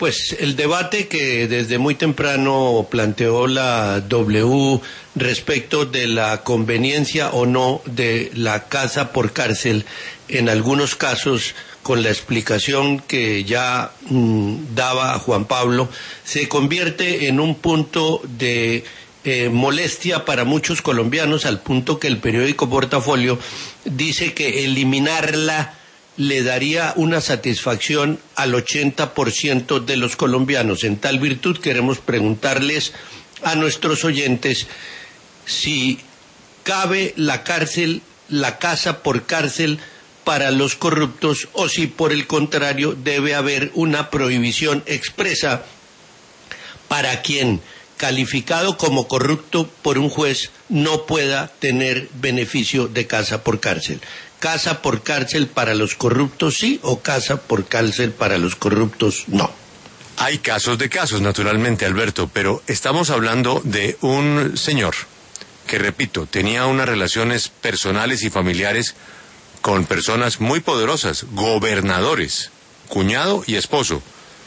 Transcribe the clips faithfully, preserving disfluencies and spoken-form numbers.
Pues el debate que desde muy temprano planteó la W respecto de la conveniencia o no de la casa por cárcel, en algunos casos, con la explicación que ya mmm, daba Juan Pablo, se convierte en un punto de eh, molestia para muchos colombianos, al punto que el periódico Portafolio dice que eliminarla le daría una satisfacción al ochenta por ciento de los colombianos. En tal virtud queremos preguntarles a nuestros oyentes si cabe la cárcel, la casa por cárcel para los corruptos, o si por el contrario debe haber una prohibición expresa para quien, calificado como corrupto por un juez, no pueda tener beneficio de casa por cárcel. ¿Casa por cárcel para los corruptos sí o casa por cárcel para los corruptos no? Hay casos de casos, naturalmente, Alberto, pero estamos hablando de un señor que, repito, tenía unas relaciones personales y familiares con personas muy poderosas, gobernadores, cuñado y esposo.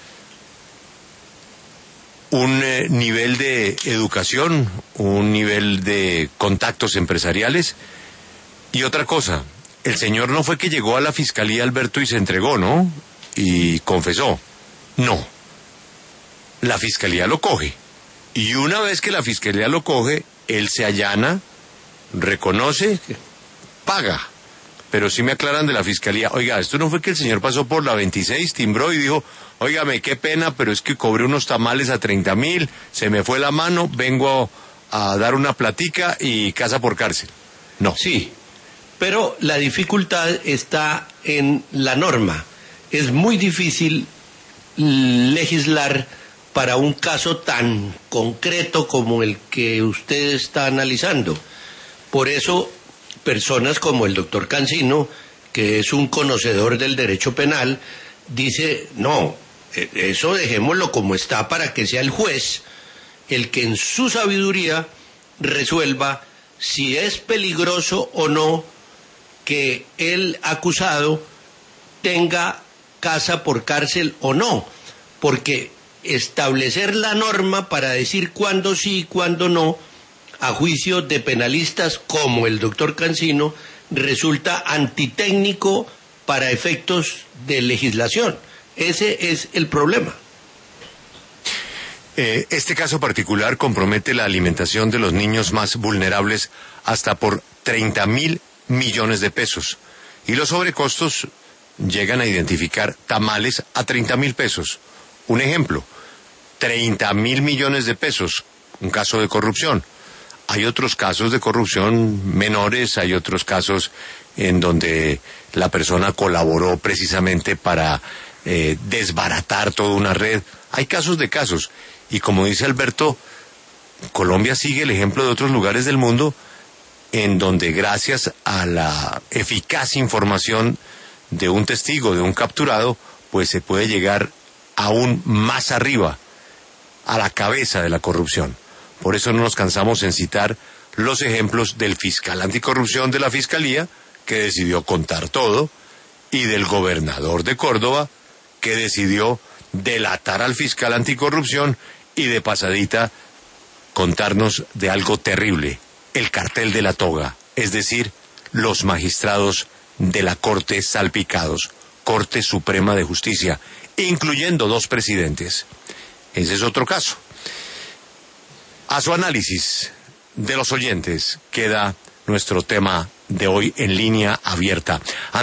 Un eh, nivel de educación, un nivel de contactos empresariales y otra cosa. El señor no fue que llegó a la fiscalía, Alberto, y se entregó, ¿no? Y confesó. No. La fiscalía lo coge. Y una vez que la fiscalía lo coge, él se allana, reconoce, paga. Pero sí me aclaran de la fiscalía, oiga, esto no fue que el señor pasó por la veintiséis, timbró y dijo, óigame, qué pena, pero es que cobré unos tamales a treinta mil, se me fue la mano, vengo a, a dar una platica y casa por cárcel. No. Sí. Pero la dificultad está en la norma. Es muy difícil legislar para un caso tan concreto como el que usted está analizando. Por eso, personas como el doctor Cancino, que es un conocedor del derecho penal, dice, no, eso dejémoslo como está para que sea el juez el que en su sabiduría resuelva si es peligroso o no que el acusado tenga casa por cárcel o no, porque establecer la norma para decir cuándo sí y cuándo no, a juicio de penalistas como el doctor Cancino, resulta antitécnico para efectos de legislación. Ese es el problema. Eh, este caso particular compromete la alimentación de los niños más vulnerables hasta por treinta mil millones de pesos. Y los sobrecostos llegan a identificar tamales a treinta mil pesos. Un ejemplo, treinta mil millones de pesos, un caso de corrupción. Hay otros casos de corrupción menores, hay otros casos en donde la persona colaboró precisamente para eh, desbaratar toda una red. Hay casos de casos. Y como dice Alberto, Colombia sigue el ejemplo de otros lugares del mundo en donde gracias a la eficaz información de un testigo, de un capturado, pues se puede llegar aún más arriba, a la cabeza de la corrupción. Por eso no nos cansamos en citar los ejemplos del fiscal anticorrupción de la Fiscalía, que decidió contar todo, y del gobernador de Córdoba, que decidió delatar al fiscal anticorrupción y de pasadita contarnos de algo terrible, el cartel de la toga, es decir, los magistrados de la Corte salpicados, Corte Suprema de Justicia, incluyendo dos presidentes. Ese es otro caso. A su análisis de los oyentes queda nuestro tema de hoy en línea abierta.